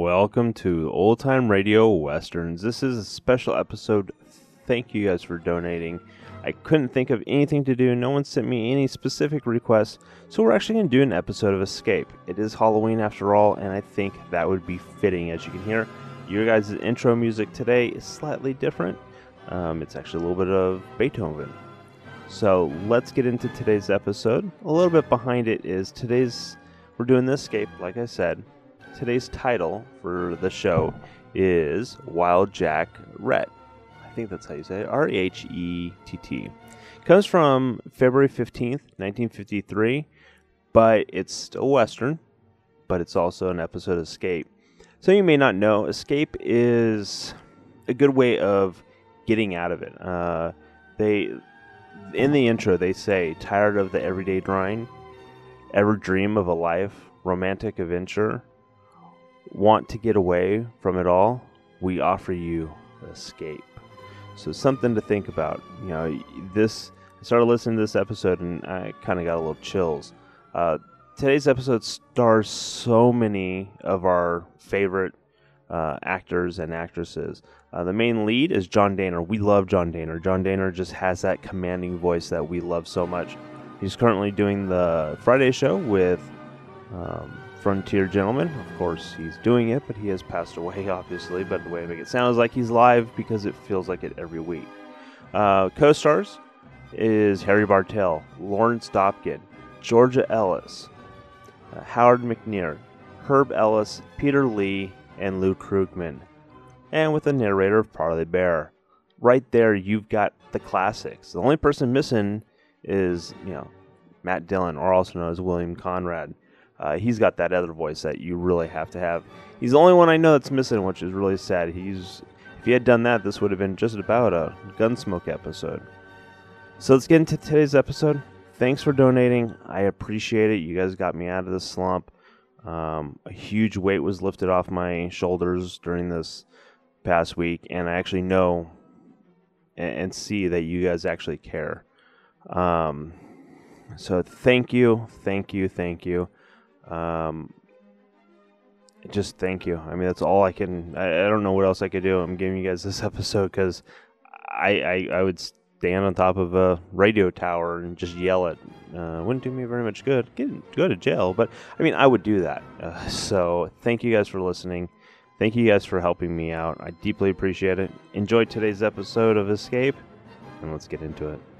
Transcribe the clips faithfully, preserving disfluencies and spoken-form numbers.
welcome to Old Time Radio Westerns. This is a special episode. Thank you guys for donating. I couldn't think of anything to do. No one sent me any specific requests, so we're actually going to do an episode of Escape. It is Halloween after all, and I think that would be fitting. As you can hear, your guys' intro music today is slightly different. Um, it's actually a little bit of Beethoven. So let's get into today's episode. A little bit behind it is today's, we're doing the Escape, like I said. Today's title for the show is Wild Jack Rhett. I think that's how you say it. R H E T T. Comes from February fifteenth, nineteen fifty-three, but it's still Western, but it's also an episode of Escape. So you may not know, Escape is a good way of getting out of it. Uh, they, in the intro, they say, tired of the everyday grind, ever dream of a life, romantic adventure, want to get away from it all, we offer you Escape. So something to think about. You know, this, I started listening to this episode and I kind of got a little chills. Uh, today's episode stars so many of our favorite uh, actors and actresses. Uh, the main lead is John Dehner. We love John Dehner. John Dehner just has that commanding voice that we love so much. He's currently doing the Friday show with um, Frontier Gentleman. Of course, he's doing it, but he has passed away, obviously. But the way to make it sound is like he's live because it feels like it every week. Uh, co-stars is Harry Bartell, Lawrence Dobkin, Georgia Ellis, uh, Howard McNear, Herb Ellis, Peter Lee, and Lou Krugman. And with the narrator of Parley Bear. Right there, you've got the classics. The only person missing is, you know, Matt Dillon, or also known as William Conrad. Uh, he's got that other voice that you really have to have. He's the only one I know that's missing, which is really sad. He's, if he had done that, this would have been just about a Gunsmoke episode. So let's get into today's episode. Thanks for donating. I appreciate it. You guys got me out of the slump. Um, a huge weight was lifted off my shoulders during this past week, and I actually know and, and see that you guys actually care. Um, so thank you, thank you, thank you. Um, just thank you. I mean, that's all I can, I, I don't know what else I could do. I'm giving you guys this episode because I, I, I would stand on top of a radio tower and just yell it. Uh, wouldn't do me very much good. Get, go to jail, but I mean, I would do that. Uh, so thank you guys for listening. Thank you guys for helping me out. I deeply appreciate it. Enjoy today's episode of Escape, and let's get into it.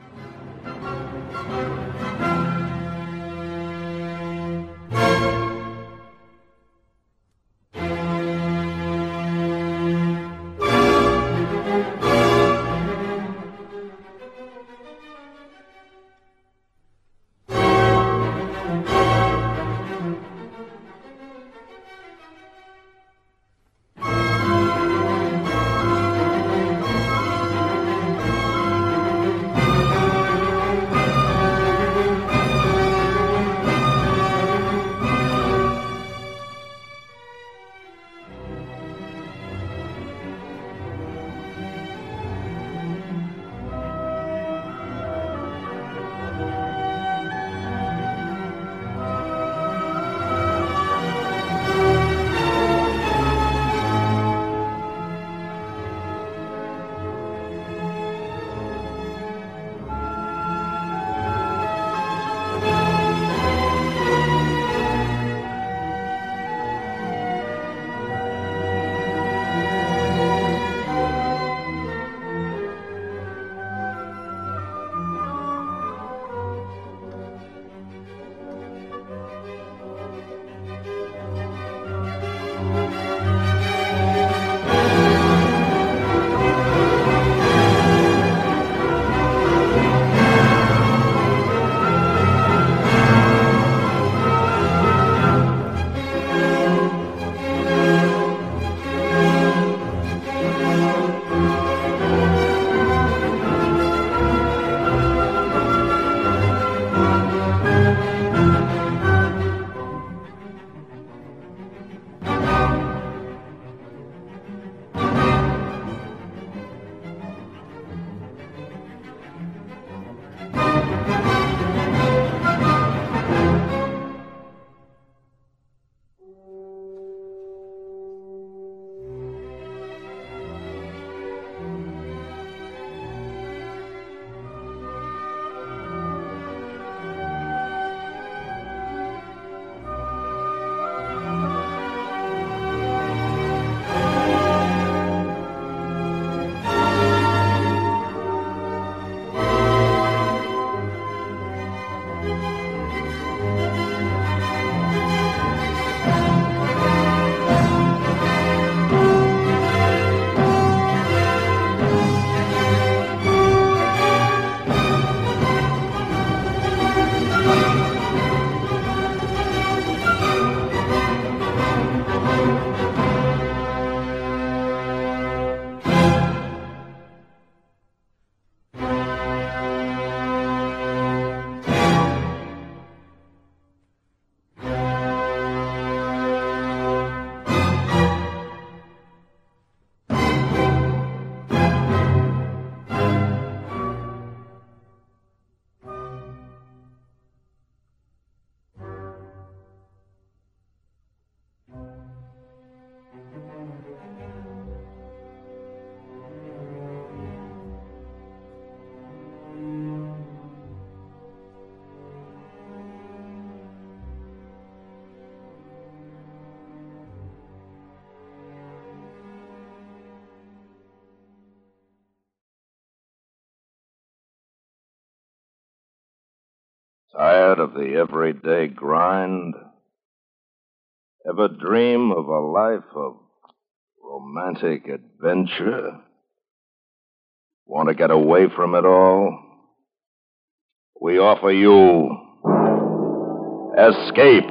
Tired of the everyday grind? Ever dream of a life of romantic adventure? Want to get away from it all? We offer you Escape.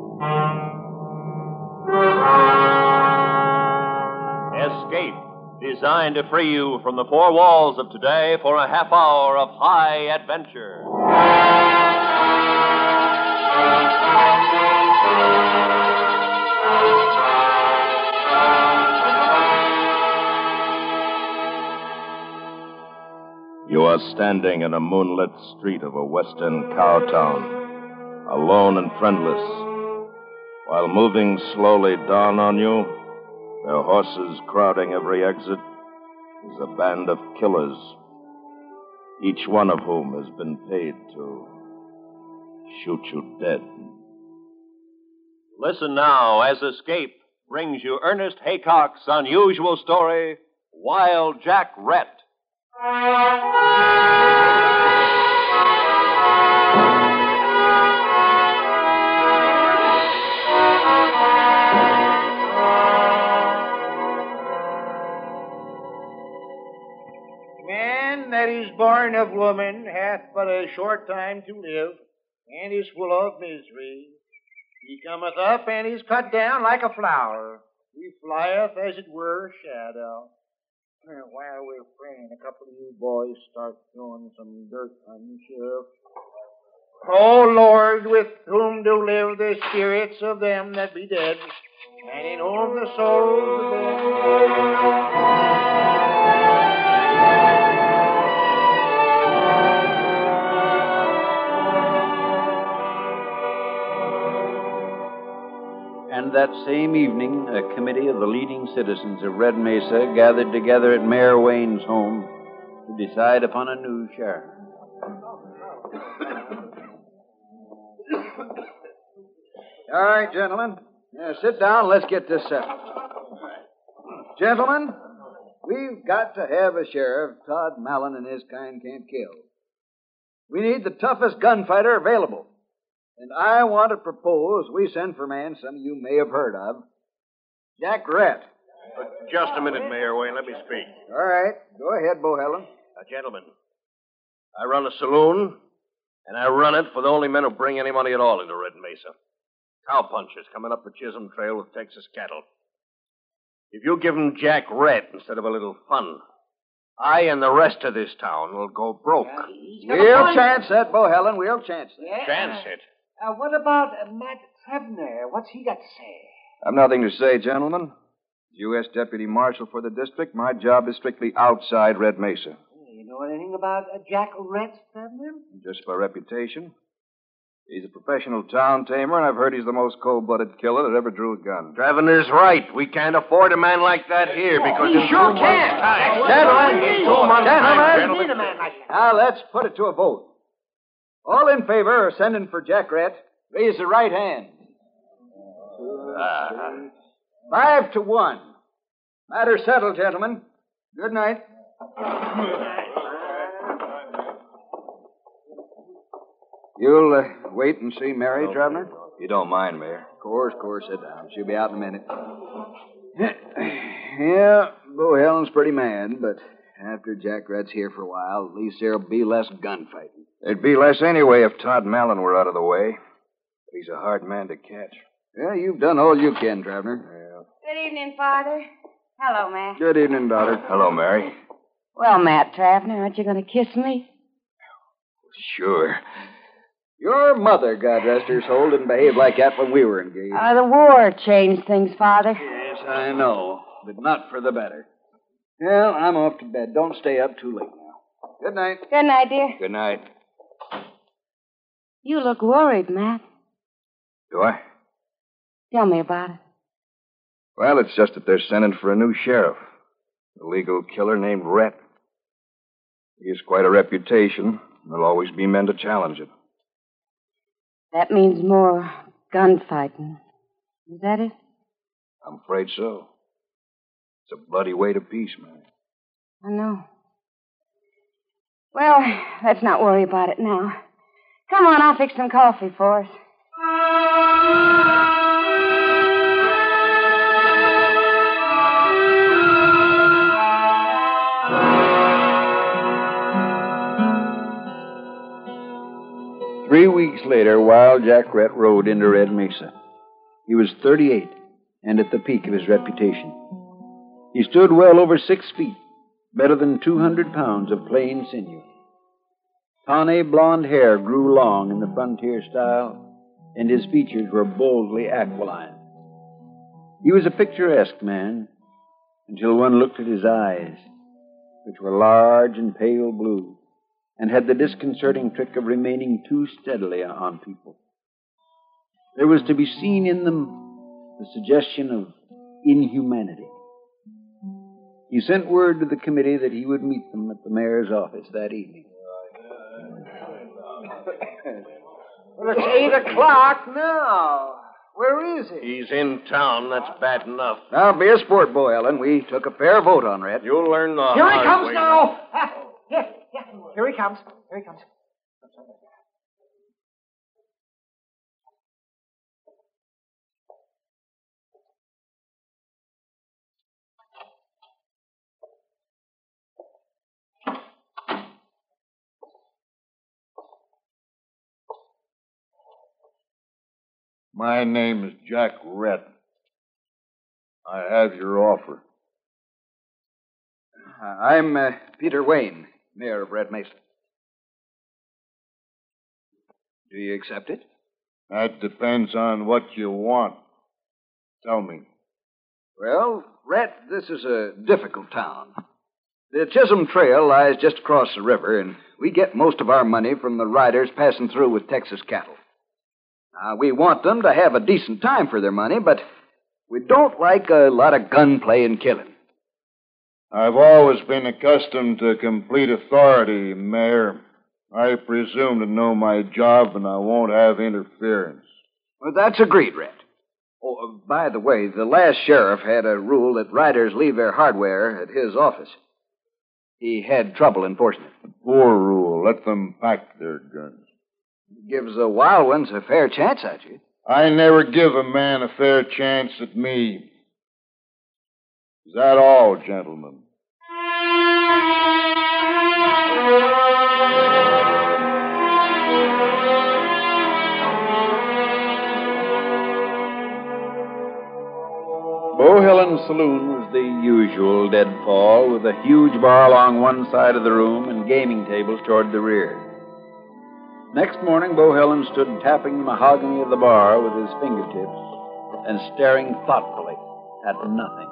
Escape, designed to free you from the four walls of today for a half hour of high adventure. You are standing in a moonlit street of a western cow town, alone and friendless, while moving slowly dawn on you, their horses crowding every exit, is a band of killers, each one of whom has been paid to shoot you dead. Listen now as Escape brings you Ernest Haycock's unusual story, Wild Jack Rhett. Man that is born of woman hath but a short time to live, and is full of misery. He cometh up and is cut down like a flower. He flieth as it were a shadow. While we're praying, a couple of you boys start throwing some dirt on the sheriff. O Lord, with whom do live the spirits of them that be dead, and in whom the souls of them... And that same evening, a committee of the leading citizens of Red Mesa gathered together at Mayor Wayne's home to decide upon a new sheriff. All right, gentlemen. Now, sit down. Let's get this settled. Gentlemen, we've got to have a sheriff Todd Mallon and his kind can't kill. We need the toughest gunfighter available. And I want to propose we send for a man some of you may have heard of, Jack Rhett. Just a minute, Mayor Wayne. Let me speak. All right. Go ahead, Bohelen. Uh, gentlemen, I run a saloon, and I run it for the only men who bring any money at all into Red Mesa. Cowpunchers coming up the Chisholm Trail with Texas cattle. If you give them Jack Rhett instead of a little fun, I and the rest of this town will go broke. We'll chance that, Bohelen. We'll chance that. Yeah. Chance it. Uh, what about uh, Matt Trevner? What's he got to say? I've nothing to say, gentlemen. As U S Deputy Marshal for the district, my job is strictly outside Red Mesa. You know anything about uh, Jack Rhett, Trevner? Just for reputation. He's a professional town tamer, and I've heard he's the most cold-blooded killer that ever drew a gun. Trevenner's right. We can't afford a man like that here because... We sure can't. Gentlemen, In two months' time, gentlemen. We need a man like that. Now, let's put it to a vote. All in favor of sending for Jack Rhett, raise the right hand. Uh, Five to one. Matter settled, gentlemen. Good night. You'll uh, wait and see Mary, Trevner? You don't mind, Mayor? Of course, of course. Sit down. She'll be out in a minute. Yeah, Bohelen's pretty mad, but after Jack Rhett's here for a while, at least there'll be less gunfighting. There'd be less anyway if Todd Mallon were out of the way. He's a hard man to catch. Yeah, you've done all you can, Trevner. Good evening, Father. Hello, Matt. Good evening, daughter. Hello, Mary. Well, Matt Travner, aren't you going to kiss me? Sure. Your mother, God rest her soul, didn't behave like that when we were engaged. Uh, the war changed things, Father. Yes, I know, but not for the better. Well, I'm off to bed. Don't stay up too late now. Good night. Good night, dear. Good night. You look worried, Matt. Do I? Tell me about it. Well, it's just that they're sending for a new sheriff. A legal killer named Rhett. He has quite a reputation. There'll always be men to challenge it. That means more gunfighting. Is that it? I'm afraid so. It's a bloody way to peace, man. I know. Well, let's not worry about it now. Come on, I'll fix some coffee for us. Three weeks later, Wild Jack Rhett rode into Red Mesa. He was thirty-eight and at the peak of his reputation. He stood well over six feet, better than two hundred pounds of plain sinew. Tawny blonde hair grew long in the frontier style, and his features were boldly aquiline. He was a picturesque man until one looked at his eyes, which were large and pale blue, and had the disconcerting trick of remaining too steadily on people. There was to be seen in them the suggestion of inhumanity. He sent word to the committee that he would meet them at the mayor's office that evening. Well, it's eight o'clock now. Where is he? He's in town. That's bad enough. Now, be a sport, boy, Ellen. We took a fair vote on Red. You'll learn the Here he hard comes way. now. Ah, here, here, here he comes. Here he comes. My name is Jack Rhett. I have your offer. Uh, I'm uh, Peter Wayne, mayor of Red Mesa. Do you accept it? That depends on what you want. Tell me. Well, Rhett, this is a difficult town. The Chisholm Trail lies just across the river, and we get most of our money from the riders passing through with Texas cattle. Now, we want them to have a decent time for their money, but we don't like a lot of gunplay and killing. I've always been accustomed to complete authority, Mayor. I presume to know my job, and I won't have interference. Well, that's agreed, Rhett. Oh, uh, by the way, the last sheriff had a rule that riders leave their hardware at his office. He had trouble enforcing it. Poor rule. Let them pack their guns. Gives the wild ones a fair chance at you. I never give a man a fair chance at me. Is that all, gentlemen? Bohelen Saloon was the usual deadfall, with a huge bar along one side of the room and gaming tables toward the rear. Next morning, Bohelen stood tapping the mahogany of the bar with his fingertips and staring thoughtfully at nothing.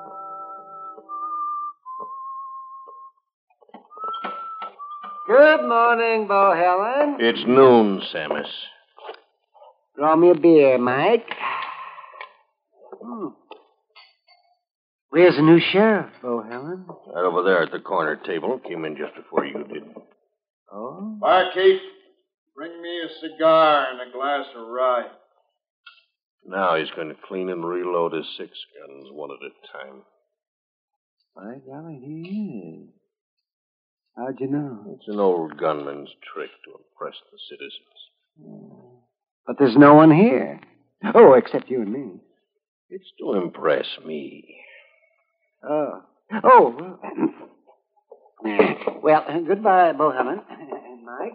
Good morning, Bohelen. It's noon, Samus. Draw me a beer, Mike. Hmm. Where's the new sheriff, Bohelen? Right over there at the corner table. Came in just before you did. Oh? Barkeep, bring me a cigar and a glass of rye. Now he's going to clean and reload his six guns one at a time. By golly, he is. How'd you know? It's an old gunman's trick to impress the citizens. But there's no one here. Oh, except you and me. It's to impress me. Oh. Oh. Well, goodbye, Bohelen. And Mike?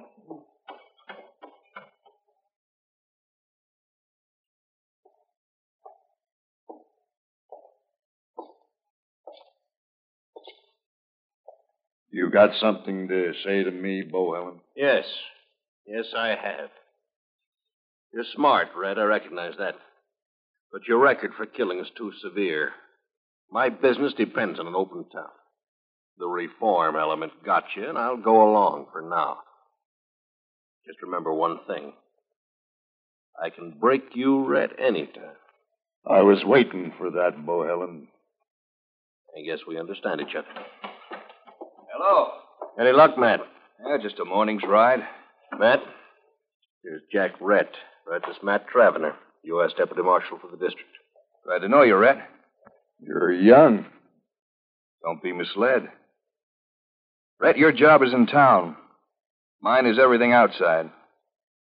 You got something to say to me, Bohelen? Yes. Yes, I have. You're smart, Red. I recognize that. But your record for killing is too severe. My business depends on an open town. The reform element got you, and I'll go along for now. Just remember one thing. I can break you, Red, anytime. I was waiting for that, Bohelen. I guess we understand each other. Hello. Any luck, Matt? Yeah, just a morning's ride. Matt, here's Jack Rhett. Rhett is Matt Travener, U S Deputy Marshal for the district. Glad to know you, Rhett. You're young. Don't be misled. Rhett, your job is in town. Mine is everything outside.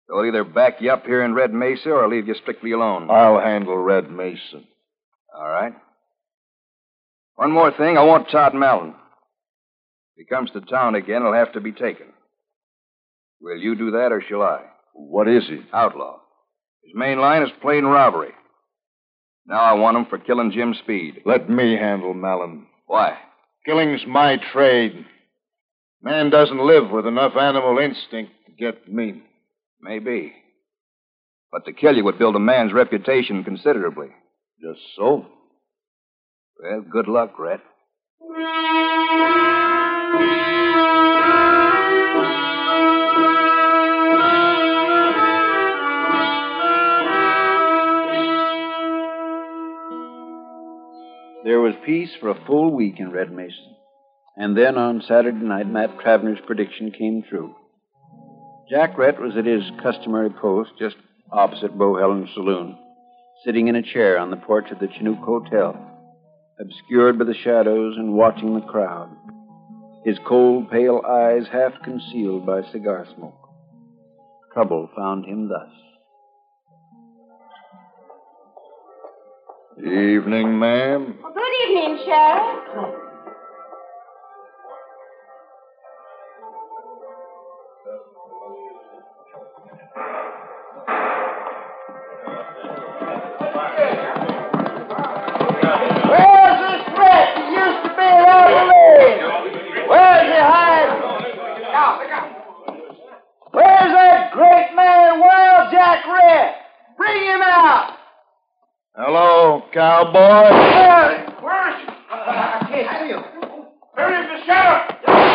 So I'll either back you up here in Red Mesa or I'll leave you strictly alone. I'll handle Red Mesa. All right. One more thing. I want Todd Mallon. If he comes to town again, he'll have to be taken. Will you do that or shall I? What is he? Outlaw. His main line is plain robbery. Now I want him for killing Jim Speed. Let me handle Mallon. Why? Killing's my trade. Man doesn't live with enough animal instinct to get me. Maybe. But to kill you would build a man's reputation considerably. Just so? Well, good luck, Rhett. There was peace for a full week in Red Mesa. And then on Saturday night, Matt Travenor's prediction came true. Jack Rhett was at his customary post just opposite Bohelen's saloon, sitting in a chair on the porch of the Chinook Hotel, obscured by the shadows and watching the crowd, his cold, pale eyes half concealed by cigar smoke. Trouble found him thus. Evening, ma'am. Well, good evening, Sheriff. Where's this Red that used to be out of the lane? Where's he hiding? Where's that great man, Wild Jack Red? Bring him out. Hello, cowboy. Where? Where is he? I can't see him. Where is the sheriff?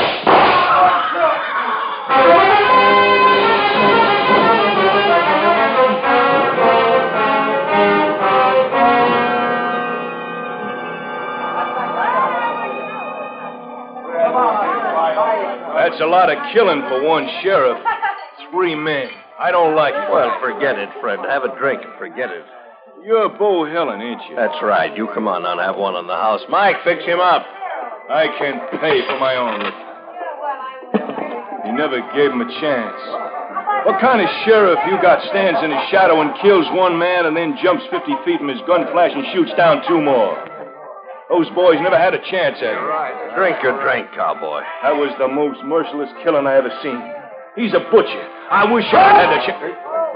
That's a lot of killing for one sheriff. Three men. I don't like it. Well, forget it, Fred. Have a drink and forget it. You're Bohelen, ain't you? That's right. You come on now and have one in the house. Mike, fix him up. I can pay for my own liquor. You never gave him a chance. What kind of sheriff you got stands in his shadow and kills one man and then jumps fifty feet from his gun flash and shoots down two more? Those boys never had a chance at him. Right. Drink your drink, cowboy. That was the most merciless killing I ever seen. He's a butcher. I wish I had the chance.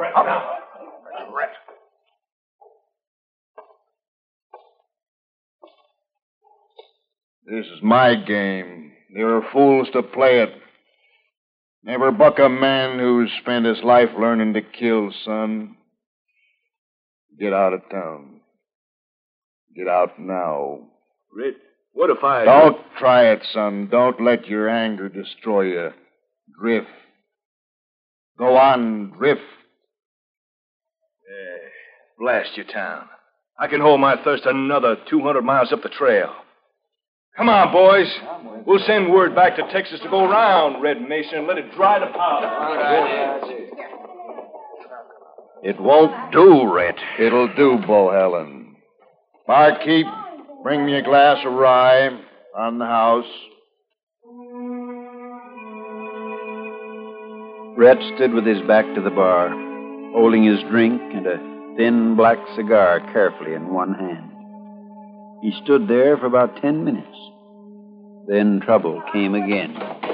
This is my game. There are fools to play it. Never buck a man who's spent his life learning to kill, son. Get out of town. Get out now. Red, what if I... Don't try it, son. Don't let your anger destroy you. Drift. Go on, drift. Yeah, blast your town. I can hold my thirst another two hundred miles up the trail. Come on, boys. We'll send word back to Texas to go around Red Mesa and let it dry the powder. It won't do, Rhett. It'll do, Bohelen. Barkeep, bring me a glass of rye on the house. Rhett stood with his back to the bar, holding his drink and a thin black cigar carefully in one hand. He stood there for about ten minutes. Then trouble came again.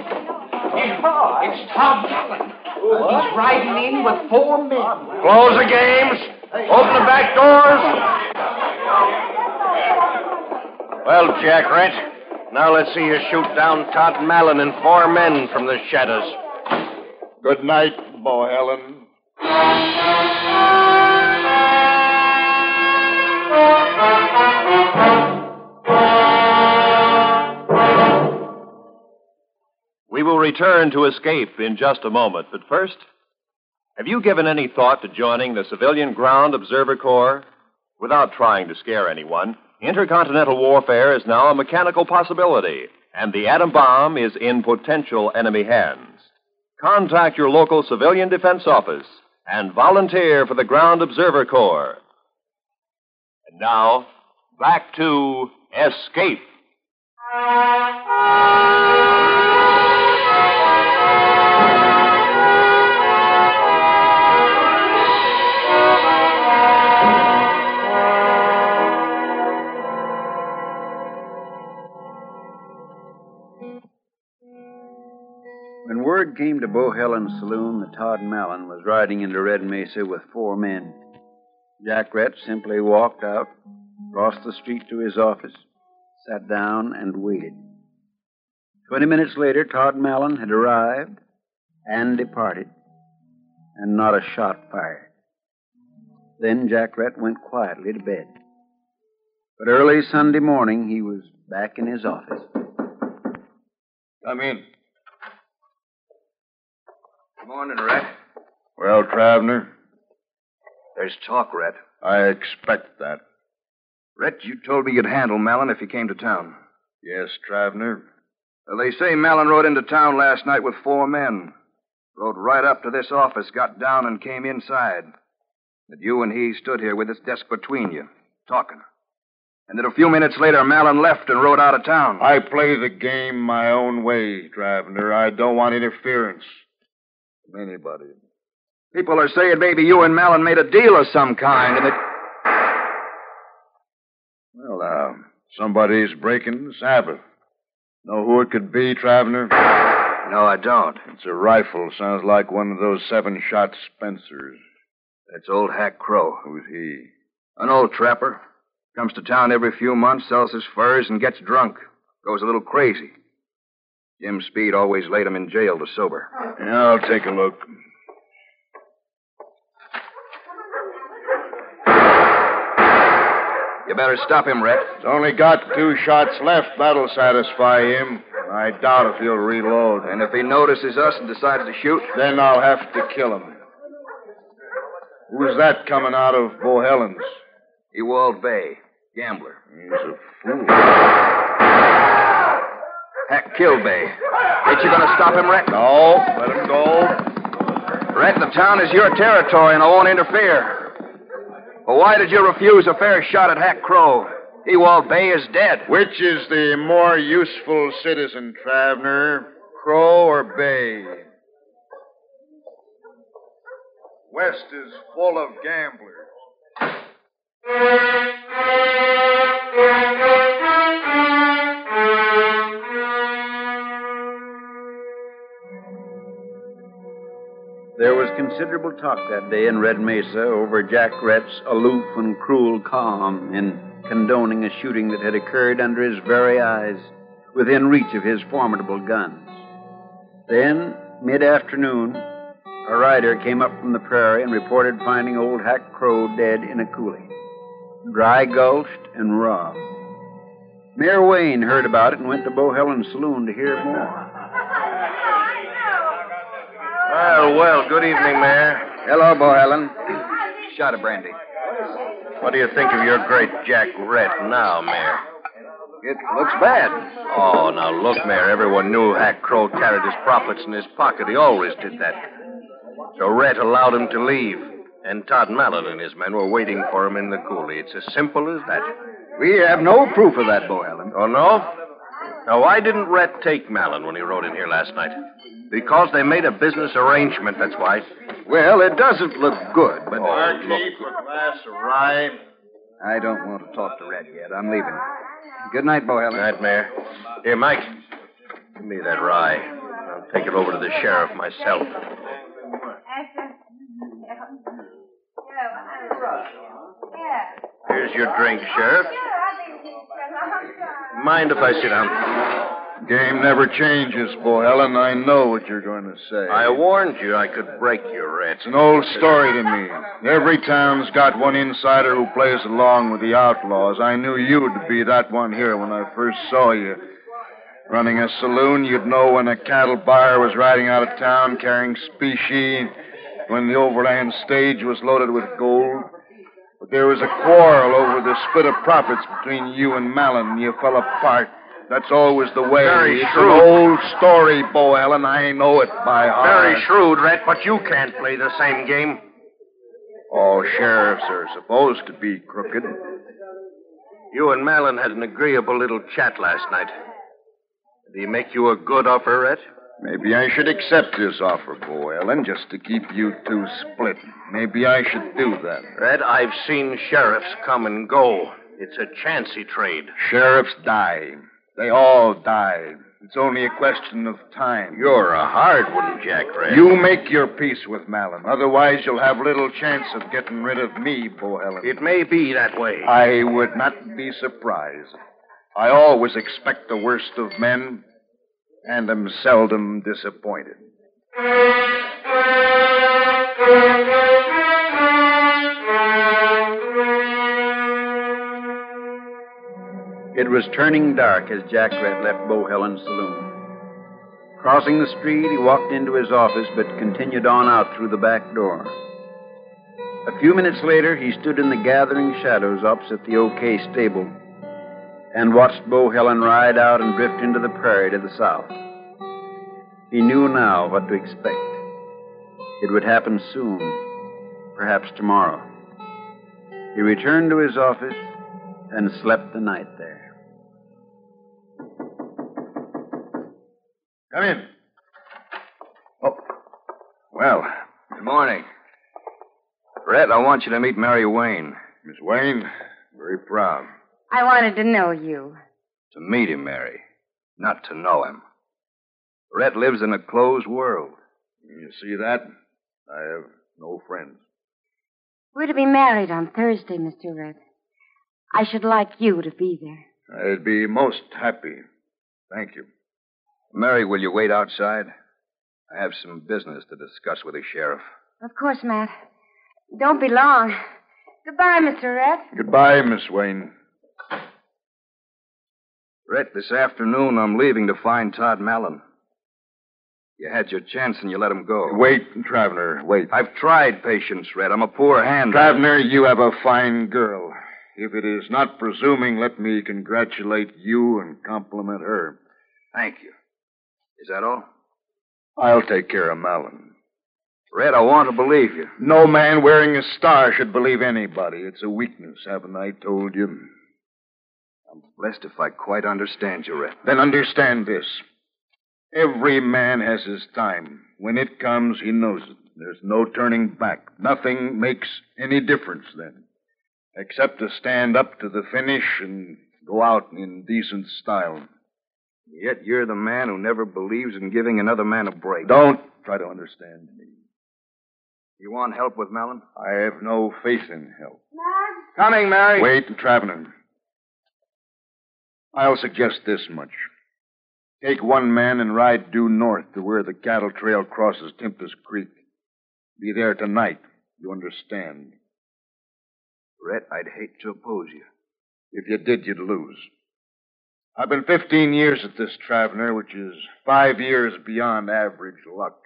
It's Todd Mallon. He's riding in with four men. Close the games. Open the back doors. Well, Jack Rhett, now let's see you shoot down Todd Mallon and four men from the shadows. Good night, Bohelen. We will return to Escape in just a moment, but first, have you given any thought to joining the Civilian Ground Observer Corps? Without trying to scare anyone, intercontinental warfare is now a mechanical possibility, and the atom bomb is in potential enemy hands. Contact your local civilian defense office and volunteer for the Ground Observer Corps. And now, back to Escape. word came to Bohelen's saloon that Todd Mallon was riding into Red Mesa with four men. Jack Rhett simply walked out, crossed the street to his office, sat down, and waited. Twenty minutes later, Todd Mallon had arrived and departed, and not a shot fired. Then Jack Rhett went quietly to bed. But early Sunday morning, he was back in his office. Come in. Good morning, Rhett. Well, Travner, There's talk, Rhett. I expect that. Rhett, you told me you'd handle Mallon if he came to town. Yes, Travner. Well, they say Mallon rode into town last night with four men. Rode right up to this office, got down, and came inside. That you and he stood here with this desk between you, talking. And that a few minutes later, Mallon left and rode out of town. I play the game my own way, Travner. I don't want interference from anybody. People are saying maybe you and Mallon made a deal of some kind, and that... Well, now, somebody's breaking the Sabbath. Know who it could be, Travner? No, I don't. It's a rifle. Sounds like one of those seven-shot Spencers. That's old Hack Crow. Who's he? An old trapper. Comes to town every few months, sells his furs, and gets drunk. Goes a little crazy. Jim Speed always laid him in jail to sober. Yeah, I'll take a look. You better stop him, Rhett. He's only got two shots left. That'll satisfy him. I doubt if he'll reload. And if he notices us and decides to shoot? Then I'll have to kill him. Who's that coming out of Bohelen's? Ewald Bay, gambler. He's a fool. Hack killed Bay. Ain't you gonna stop him, Rhett? No, let him go. Rhett, the town is your territory, and I won't interfere. Well, why did you refuse a fair shot at Hack Crow? Ewald Bay is dead. Which is the more useful citizen, Travner? Crow or Bay? West is full of gamblers. There was considerable talk that day in Red Mesa over Jack Rhett's aloof and cruel calm in condoning a shooting that had occurred under his very eyes, within reach of his formidable guns. Then, mid-afternoon, a rider came up from the prairie and reported finding old Hack Crow dead in a coulee, dry gulched and robbed. Mayor Wayne heard about it and went to Bohelen's saloon to hear more. Well, well, good evening, Mayor. Hello, Bohelen. Shot of brandy. What do you think of your great Jack Rhett now, Mayor? It looks bad. Oh, now look, Mayor, everyone knew Hack Crow carried his profits in his pocket. He always did that. So Rhett allowed him to leave, and Todd Mallon and his men were waiting for him in the coulee. It's as simple as that. We have no proof of that, Bohelen. Oh, no? Now, why didn't Rhett take Mallon when he rode in here last night? Because they made a business arrangement, that's why. Well, it doesn't look good, but... Oh, look. a glass of rye. I don't want to talk to Rhett yet. I'm leaving. Good night, Bohelen. Good night, Mayor. Here, Mike, give me that rye. I'll take it over to the sheriff myself. Here's your drink, Sheriff. Mind if I sit down? Game never changes, Bohelen. I know what you're going to say. I warned you I could break your Rhett. It's an old story to me. Every town's got one insider who plays along with the outlaws. I knew you'd be that one here when I first saw you. Running a saloon, you'd know when a cattle buyer was riding out of town carrying specie, when the overland stage was loaded with gold. But there was a quarrel over the split of profits between you and Mallon, and you fell apart. That's always the way. Very it's shrewd. An old story, Bohelen. I know it by heart. Very shrewd, Rhett, but you can't play the same game. All sheriffs are supposed to be crooked. You and Mallon had an agreeable little chat last night. Did he make you a good offer, Rhett? Maybe I should accept this offer, Bohelen, just to keep you two split. Maybe I should do that. Rhett, I've seen sheriffs come and go. It's a chancy trade. Sheriffs die. They all die. It's only a question of time. You're a hard one, Jack Red. You make your peace with Malin. Otherwise, you'll have little chance of getting rid of me, Bohelen. It may be that way. I would not be surprised. I always expect the worst of men, and am seldom disappointed. It was turning dark as Jack Red left Bohelen's saloon. Crossing the street, he walked into his office, but continued on out through the back door. A few minutes later, he stood in the gathering shadows opposite the OK stable and watched Bohelen ride out and drift into the prairie to the south. He knew now what to expect. It would happen soon, perhaps tomorrow. He returned to his office and slept the night there. Come in. Oh. Well, good morning. Brett, I want you to meet Mary Wayne. Miss Wayne, very proud. I wanted to know you. To meet him, Mary, not to know him. Brett lives in a closed world. You see that? I have no friends. We're to be married on Thursday, Mister Red. I should like you to be there. I'd be most happy. Thank you. Mary, will you wait outside? I have some business to discuss with the sheriff. Of course, Matt. Don't be long. Goodbye, Mister Red. Goodbye, Miss Wayne. Brett, this afternoon I'm leaving to find Todd Malin. You had your chance and you let him go. Wait, Traveler, wait. I've tried patience, Red. I'm a poor hand. Traveler, you have a fine girl. If it is not presuming, let me congratulate you and compliment her. Thank you. Is that all? I'll take care of Malin. Red, I want to believe you. No man wearing a star should believe anybody. It's a weakness, haven't I told you? I'm blessed if I quite understand you, Red. Then understand this. Every man has his time. When it comes, he knows it. There's no turning back. Nothing makes any difference then, except to stand up to the finish and go out in decent style. Yet you're the man who never believes in giving another man a break. Don't try to understand me. You want help with Malin? I have no faith in help. Matt? Coming, Mary. Wait, Traveler. I'll suggest this much. Take one man and ride due north to where the cattle trail crosses Tempest Creek. Be there tonight. You understand? Brett, I'd hate to oppose you. If you did, you'd lose. I've been fifteen years at this, Traveler, which is five years beyond average luck.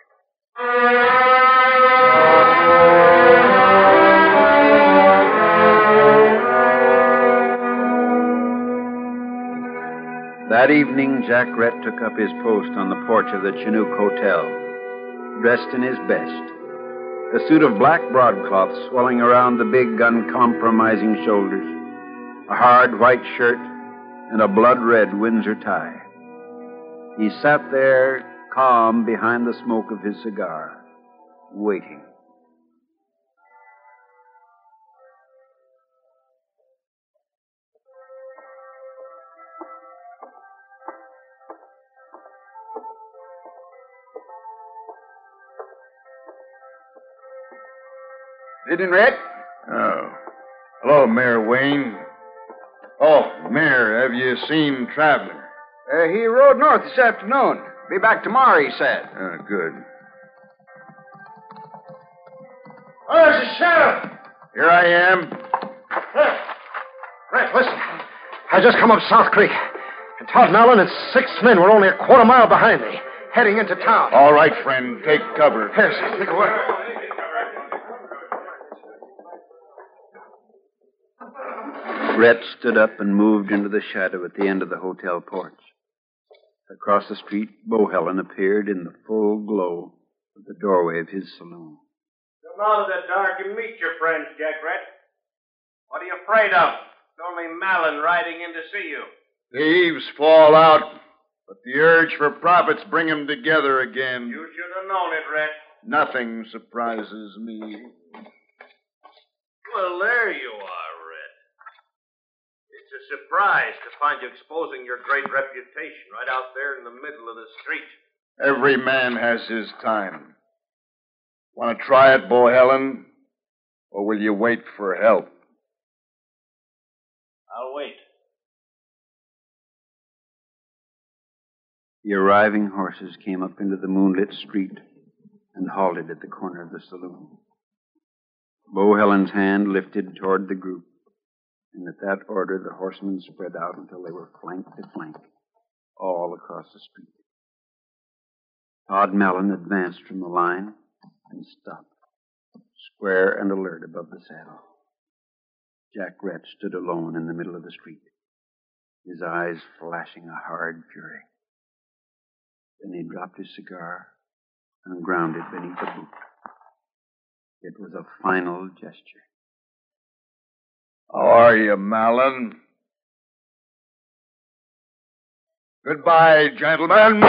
That evening, Jack Rhett took up his post on the porch of the Chinook Hotel, dressed in his best. A suit of black broadcloth swelling around the big, uncompromising shoulders, a hard white shirt, and a blood-red Windsor tie. He sat there, calm behind the smoke of his cigar, waiting. Evening, Red. Oh. Hello, Mayor Wayne. Oh, Mayor, have you seen Traveler? Uh, he rode north this afternoon. Be back tomorrow, he said. Oh, good. Where's the sheriff? Here I am. Red, listen. I just come up South Creek. And Todd Malin and six men were only a quarter mile behind me, heading into town. All right, friend. Take cover. Yes, take a word. Rhett stood up and moved into the shadow at the end of the hotel porch. Across the street, Bohelen appeared in the full glow of the doorway of his saloon. Come out of the dark and meet your friends, Jack Rhett. What are you afraid of? It's only Malin riding in to see you. Thieves fall out, but the urge for profits bring 'em together again. You should have known it, Rhett. Nothing surprises me. Well, there you are, Rhett. It's a surprise to find you exposing your great reputation right out there in the middle of the street. Every man has his time. Want to try it, Bohelen? Or will you wait for help? I'll wait. The arriving horses came up into the moonlit street and halted at the corner of the saloon. Bohelen's hand lifted toward the group, and at that order the horsemen spread out until they were flank to flank, all across the street. Todd Mallon advanced from the line and stopped, square and alert above the saddle. Jack Rhett stood alone in the middle of the street, his eyes flashing a hard fury. Then he dropped his cigar and ground it beneath a boot. It was a final gesture. How are you, Mallon? Goodbye, gentlemen.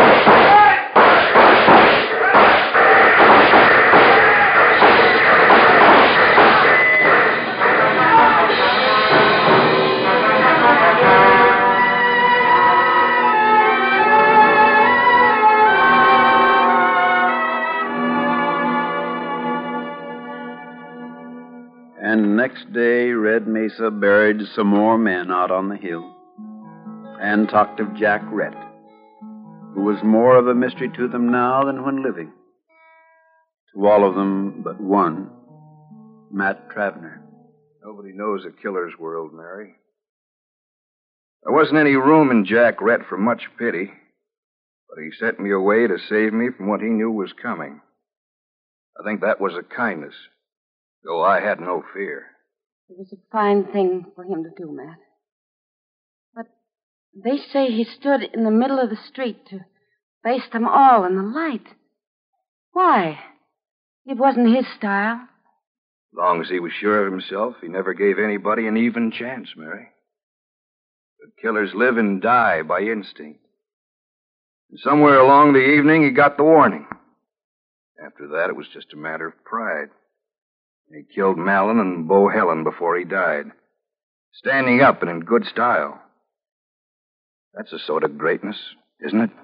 And next day, Red Mesa buried some more men out on the hill and talked of Jack Rhett, who was more of a mystery to them now than when living. To all of them but one, Matt Travner. Nobody knows a killer's world, Mary. There wasn't any room in Jack Rhett for much pity, but he sent me away to save me from what he knew was coming. I think that was a kindness, though I had no fear. It was a fine thing for him to do, Matt. But they say he stood in the middle of the street to face them all in the light. Why? It wasn't his style. As long as he was sure of himself, he never gave anybody an even chance, Mary. But killers live and die by instinct. And somewhere along the evening, he got the warning. After that, it was just a matter of pride. He killed Mallon and Bohelen before he died. Standing up and in good style. That's a sort of greatness, isn't it?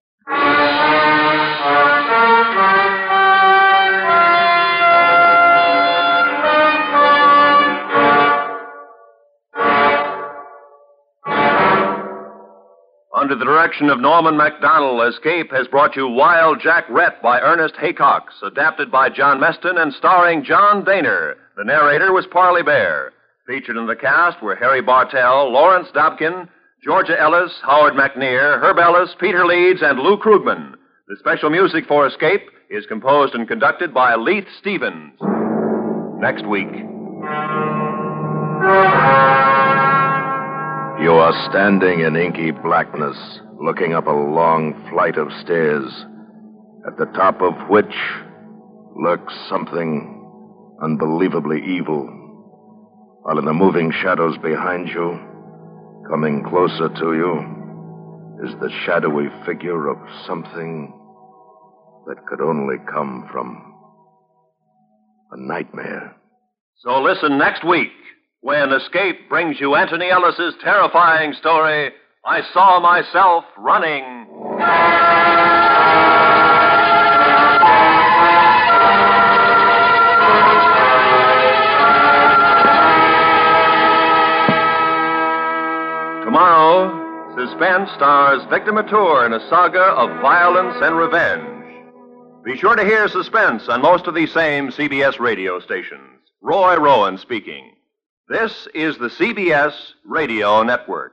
Under the direction of Norman MacDonald, Escape has brought you Wild Jack Rhett by Ernest Haycox, adapted by John Meston and starring John Daner. The narrator was Parley Bear. Featured in the cast were Harry Bartell, Lawrence Dobkin, Georgia Ellis, Howard McNear, Herb Ellis, Peter Leeds, and Lou Krugman. The special music for Escape is composed and conducted by Leith Stevens. Next week. You are standing in inky blackness, looking up a long flight of stairs, at the top of which lurks something unbelievably evil, while in the moving shadows behind you, coming closer to you, is the shadowy figure of something that could only come from a nightmare. So listen next week, when Escape brings you Anthony Ellis's terrifying story, I Saw Myself Running. Tomorrow, Suspense stars Victor Mature in a saga of violence and revenge. Be sure to hear Suspense on most of these same C B S radio stations. Roy Rowan speaking. This is the C B S Radio Network.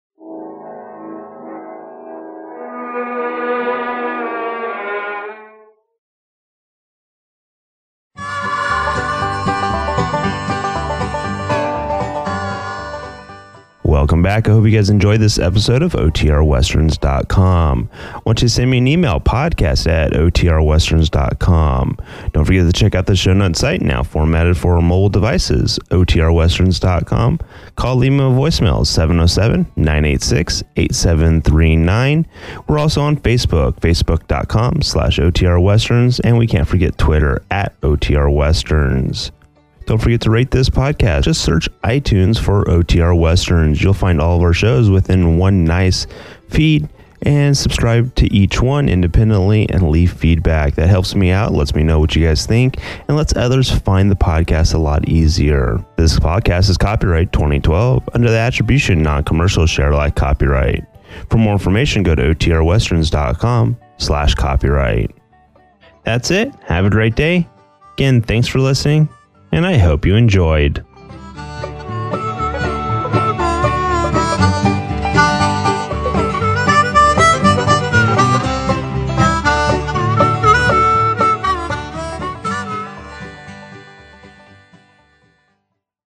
Welcome back. I hope you guys enjoyed this episode of O T R Westerns dot com. I want you to send me an email, podcast at O T R Westerns dot com. Don't forget to check out the show notes site, now formatted for mobile devices, O T R Westerns dot com. Call, leave me a voicemail, seven oh seven, nine eight six, eight seven three nine. We're also on Facebook, facebook dot com slash O T R Westerns, and we can't forget Twitter at O T R Westerns. Don't forget to rate this podcast. Just search iTunes for O T R Westerns. You'll find all of our shows within one nice feed, and subscribe to each one independently and leave feedback. That helps me out, lets me know what you guys think, and lets others find the podcast a lot easier. This podcast is copyright twenty twelve under the attribution non-commercial share alike copyright. For more information, go to O T R westerns dot com slash copyright. That's it. Have a great day. Again, thanks for listening, and I hope you enjoyed.